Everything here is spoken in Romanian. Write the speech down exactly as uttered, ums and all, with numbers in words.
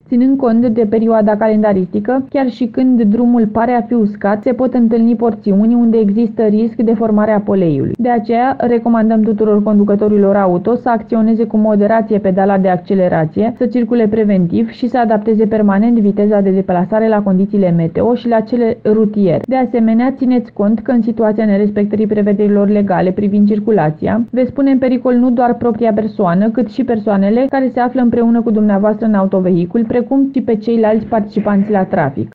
Ținând cont de perioada calendaristică, chiar și când drumul pare a fi uscat, se pot întâlni porțiuni unde există risc de formare a poleiului. De aceea, recomandăm tuturor conducătorilor auto să acționeze cu moderație pedala de accelerație, să circule preventiv și să adapteze permanent viteza de deplasare la condițiile meteo și la cele rutiere. De asemenea, țineți cont că în situația nerespectării prevederilor legale privind circulația, veți pune în pericol nu doar propria persoană, cât și persoanele care se află împreună cu dumneavoastră în autovehicul, precum și pe ceilalți participanți la trafic.